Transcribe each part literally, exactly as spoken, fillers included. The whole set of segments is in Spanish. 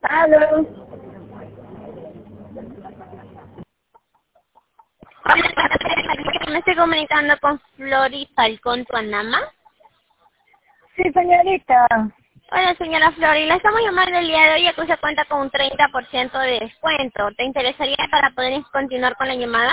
Aló. Hola, me estoy comunicando con Flori Falcón Tuanama. Sí, señorita. Hola, señora Flori, la estamos llamando el día de hoy ya que usted cuenta con un treinta por ciento de descuento. ¿Te interesaría para poder continuar con la llamada?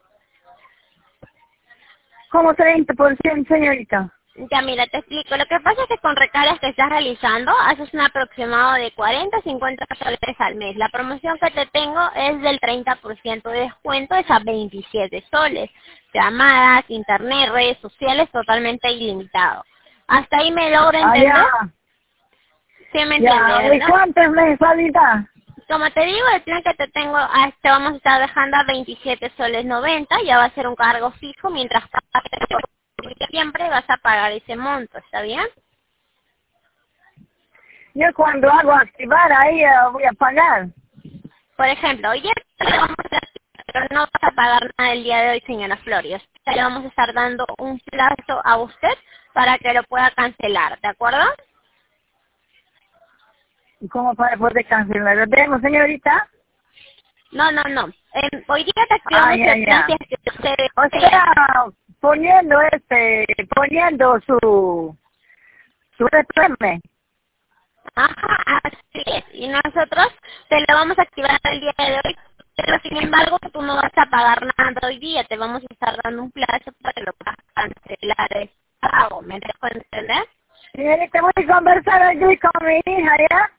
¿Cómo treinta por ciento, señorita? Ya, mira, te explico. Lo que pasa es que con recargas que estás realizando, haces un aproximado de cuarenta a cincuenta soles al mes. La promoción que te tengo es del treinta por ciento de descuento, es a veintisiete soles. Llamadas, internet, redes sociales, totalmente ilimitado. ¿Hasta ahí me logra Ah, entender? ya. Sí me entiende, Ya. ¿Y ¿verdad? cuánto es mensualidad? Como te digo, el plan que te tengo, ah, te vamos a estar dejando a veintisiete soles noventa, ya va a ser un cargo fijo, mientras que siempre vas a pagar ese monto, ¿está bien? Yo cuando hago activar ahí eh, voy a pagar. Por ejemplo, hoy ya te lo vamos a activar, pero no vas a pagar nada el día de hoy, señora Flores. Le vamos a estar dando un plazo a usted para que lo pueda cancelar, ¿de acuerdo? ¿Y cómo para poder cancelar? ¿Lo tenemos, señorita? No, no, no. Eh, hoy día te Ah, activamos ya, el plan ya. si es que usted O desea. sea, poniendo este, poniendo su, su R P M. Ajá, así es. Y nosotros te lo vamos a activar el día de hoy, pero sin embargo tú no vas a pagar nada hoy día, te vamos a estar dando un plazo para que lo puedas cancelar el pago, ¿me dejo entender? Señorita, voy a conversar allí con mi hija, ¿ya?